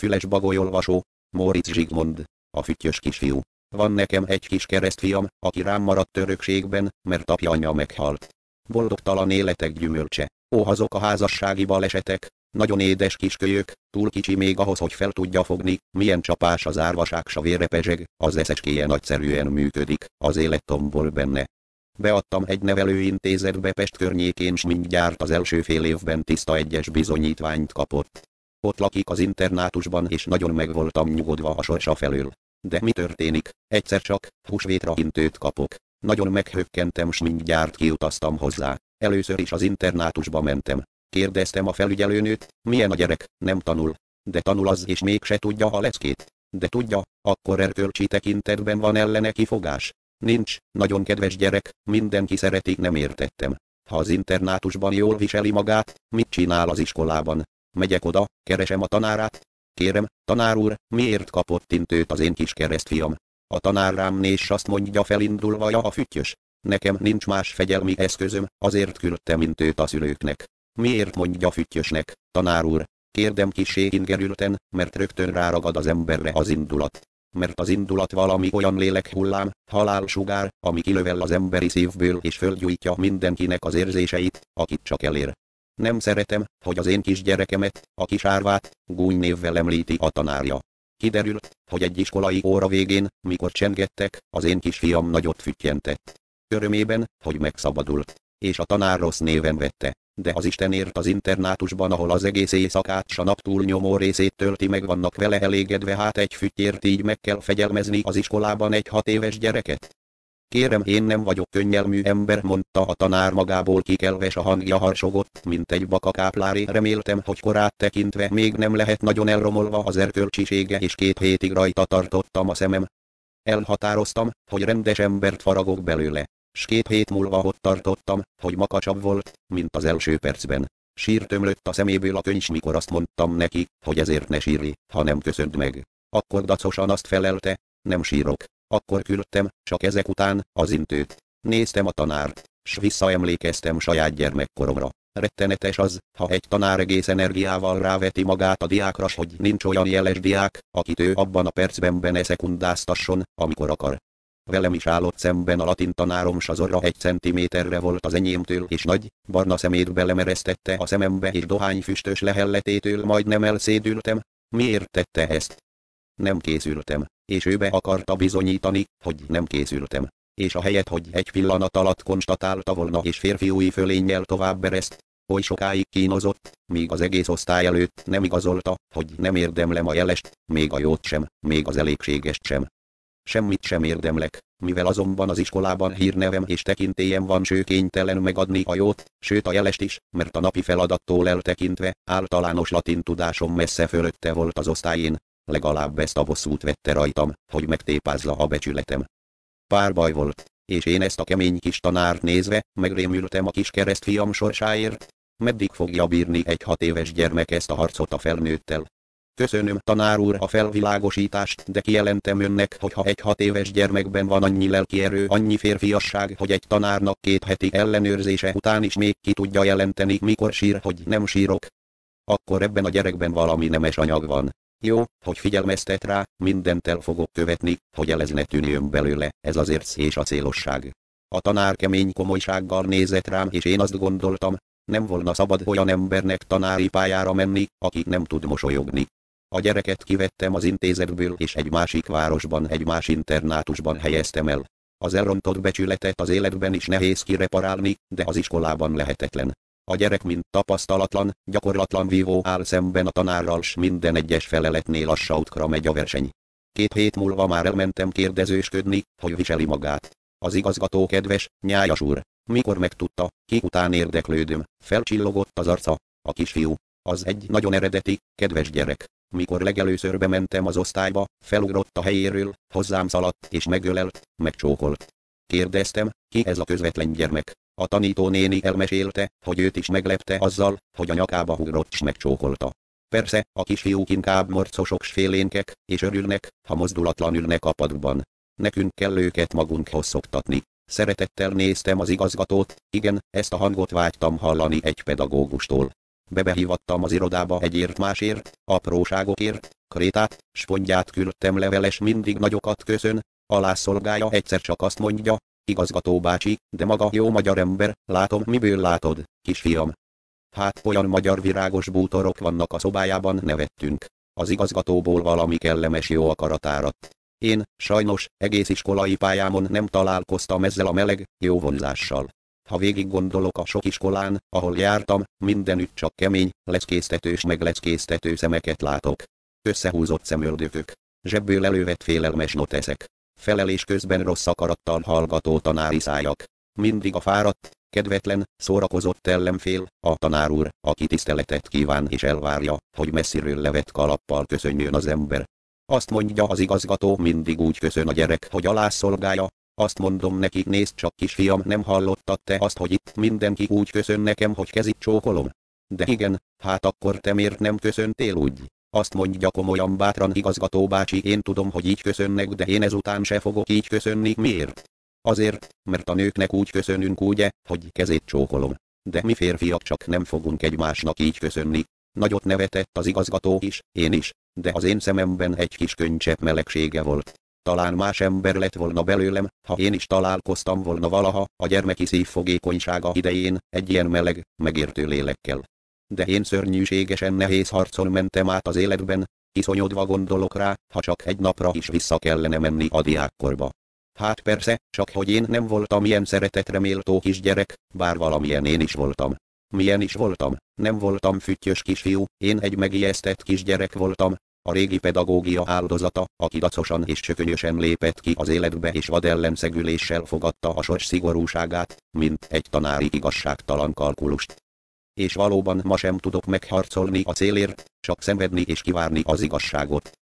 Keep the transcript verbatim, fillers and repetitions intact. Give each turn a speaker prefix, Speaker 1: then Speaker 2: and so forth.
Speaker 1: Füles bagolyolvasó, Móricz Zsigmond, a füttyös kisfiú. Van nekem egy kis keresztfiam, aki rám maradt örökségben, mert apja anyja meghalt. Boldogtalan életek gyümölcse. Ó, azok a házassági balesetek, nagyon édes kiskölyök, túl kicsi még ahhoz, hogy fel tudja fogni, milyen csapás az árvaság, s a vére pezseg, az eszeskéje nagyszerűen működik, az élet tombol benne. Beadtam egy nevelőintézetbe Pest környékén, s mindjárt az első fél évben tiszta egyes bizonyítványt kapott. Ott lakik az internátusban, és nagyon meg voltam nyugodva a sorsa felől. De mi történik? Egyszer csak húsvétra intőt kapok. Nagyon meghökkentem, s mindjárt kiutaztam hozzá. Először is az internátusba mentem. Kérdeztem a felügyelőnőt, milyen a gyerek, nem tanul. De tanul az, és mégse tudja a leckét. De tudja, akkor erkölcsi tekintetben van ellene kifogás. Nincs, nagyon kedves gyerek, mindenki szereti, nem értettem. Ha az internátusban jól viseli magát, mit csinál az iskolában? Megyek oda, keresem a tanárát. Kérem, tanár úr, miért kapott intőt az én kis keresztfiam? A tanár rám néz, s azt mondja felindulva, ja, a füttyös. Nekem nincs más fegyelmi eszközöm, azért küldtem intőt a szülőknek. Miért mondja füttyösnek, tanár úr? Kérdem kissé ingerülten, mert rögtön ráragad az emberre az indulat. Mert az indulat valami olyan lélekhullám, halálsugár, ami kilövel az emberi szívből és fölgyújtja mindenkinek az érzéseit, akit csak elér. Nem szeretem, hogy az én kis gyerekemet, a kis Árvát, gúnynévvel említi a tanárja. Kiderült, hogy egy iskolai óra végén, mikor csengettek, az én kisfiam nagyot füttyentett. Örömében, hogy megszabadult, és a tanár rossz néven vette. De az Istenért az internátusban, ahol az egész éjszakát s a nap túlnyomó részét tölti, meg vannak vele elégedve, hát egy füttyért így meg kell fegyelmezni az iskolában egy hat éves gyereket? Kérem, én nem vagyok könnyelmű ember, mondta a tanár magából kikelve, s a hangja harsogott, mint egy bakakáplári. Reméltem, hogy korát tekintve még nem lehet nagyon elromolva az erkölcsisége, és két hétig rajta tartottam a szemem. Elhatároztam, hogy rendes embert faragok belőle. S két hét múlva ott tartottam, hogy makacsabb volt, mint az első percben. Sírt ömlött a szeméből a könyv, mikor azt mondtam neki, hogy ezért ne sírj, ha nem köszönt meg. Akkor dacosan azt felelte, nem sírok. Akkor küldtem, csak ezek után, az intőt. Néztem a tanárt, s visszaemlékeztem saját gyermekkoromra. Rettenetes az, ha egy tanár egész energiával ráveti magát a diákra, s hogy nincs olyan jeles diák, akit ő abban a percben bene szekundáztasson, amikor akar. Velem is állott szemben a latin tanárom, s az orra egy centiméterre volt az enyémtől, és nagy, barna szemét belemeresztette a szemembe, és dohányfüstös lehelletétől majdnem elszédültem. Miért tette ezt? Nem készültem, és ő be akarta bizonyítani, hogy nem készültem. És ahelyett, hogy egy pillanat alatt konstatálta volna és férfiúi fölénnyel tovább ereszt, oly sokáig kínozott, míg az egész osztály előtt nem igazolta, hogy nem érdemlem a jelest, még a jót sem, még az elégségest sem. Semmit sem érdemlek, mivel azonban az iskolában hírnevem és tekintélyem van, ső kénytelen megadni a jót, sőt a jelest is, mert a napi feladattól eltekintve, általános latin tudásom messze fölötte volt az osztályén, legalább ezt a bosszút vette rajtam, hogy megtépázza a becsületem. Pár baj volt, és én ezt a kemény kis tanárt nézve, megrémültem a kis keresztfiam sorsáért. Meddig fogja bírni egy hat éves gyermek ezt a harcot a felnőttel? Köszönöm, tanár úr, a felvilágosítást, de kijelentem önnek, hogy ha egy hat éves gyermekben van annyi lelkierő, annyi férfiasság, hogy egy tanárnak két heti ellenőrzése után is még ki tudja jelenteni, mikor sír, hogy nem sírok, akkor ebben a gyerekben valami nemes anyag van. Jó, hogy figyelmeztet rá, mindent el fogok követni, hogy el ez ne tűnjön belőle, ez az érc és a célosság. A tanár kemény komolysággal nézett rám, és én azt gondoltam, nem volna szabad olyan embernek tanári pályára menni, aki nem tud mosolyogni. A gyereket kivettem az intézetből, és egy másik városban, egy más internátusban helyeztem el. Az elrontott becsületet az életben is nehéz kireparálni, de az iskolában lehetetlen. A gyerek mint tapasztalatlan, gyakorlatlan vívó áll szemben a tanárral, s minden egyes feleletnél lassautkra megy a verseny. Két hét múlva már elmentem kérdezősködni, hogy viseli magát. Az igazgató kedves, nyájas úr, mikor megtudta, ki után érdeklődöm, felcsillogott az arca, a kisfiú, az egy nagyon eredeti, kedves gyerek. Mikor legelőször bementem az osztályba, felugrott a helyéről, hozzám szaladt és megölelt, megcsókolt. Kérdeztem, ki ez a közvetlen gyermek. A tanítónéni elmesélte, hogy őt is meglepte azzal, hogy a nyakába ugrott s megcsókolta. Persze, a kisfiúk inkább morcosok s félénkek, és örülnek, ha mozdulatlan ülnek a padban. Nekünk kell őket magunkhoz szoktatni. Szeretettel néztem az igazgatót, igen, ezt a hangot vágytam hallani egy pedagógustól. Bebehívattam az irodába egyért másért, apróságokért, krétát, spondját küldtem leveles, mindig nagyokat köszön, alászolgája egyszer csak azt mondja, igazgató bácsi, de maga jó magyar ember, látom miből látod, kisfiam. Hát olyan magyar virágos bútorok vannak a szobájában, nevettünk. Az igazgatóból valami kellemes jó akarat áradt. Én, sajnos, egész iskolai pályámon nem találkoztam ezzel a meleg, jó vonzással. Ha végig gondolok a sok iskolán, ahol jártam, mindenütt csak kemény, leckésztetős meg leckésztető szemeket látok. Összehúzott szemöldökök. Zsebből elővett félelmes noteszek. Felelés közben rossz akarattal hallgató tanári szájak. Mindig a fáradt, kedvetlen, szórakozott ellenfél, a tanár úr, aki tiszteletet kíván és elvárja, hogy messziről levett kalappal köszönjön az ember. Azt mondja az igazgató, mindig úgy köszön a gyerek, hogy alászolgálja. Azt mondom neki, nézd csak kisfiam, nem hallottad te azt, hogy itt mindenki úgy köszön nekem, hogy kezit csókolom? De igen, hát akkor te miért nem köszöntél úgy? Azt mondja komolyan bátran igazgató bácsi, én tudom, hogy így köszönnek, de én ezután se fogok így köszönni. Miért? Azért, mert a nőknek úgy köszönünk ugye, hogy kezét csókolom. De mi férfiak csak nem fogunk egymásnak így köszönni. Nagyot nevetett az igazgató is, én is, de az én szememben egy kis könycsepp melegsége volt. Talán más ember lett volna belőlem, ha én is találkoztam volna valaha a gyermeki szívfogékonysága idején egy ilyen meleg, megértő lélekkel. De én szörnyűségesen nehéz harcon mentem át az életben, iszonyodva gondolok rá, ha csak egy napra is vissza kellene menni a diákkorba. Hát persze, csak hogy én nem voltam ilyen szeretetre méltó kisgyerek, bár valamilyen én is voltam. Milyen is voltam, nem voltam füttyös kisfiú, én egy megijesztett kisgyerek voltam, a régi pedagógia áldozata, aki dacosan és csökönyösen lépett ki az életbe és vadellenszegüléssel fogadta a sors szigorúságát, mint egy tanári igazságtalan kalkulust. És valóban ma sem tudok megharcolni a célért, csak szenvedni és kivárni az igazságot.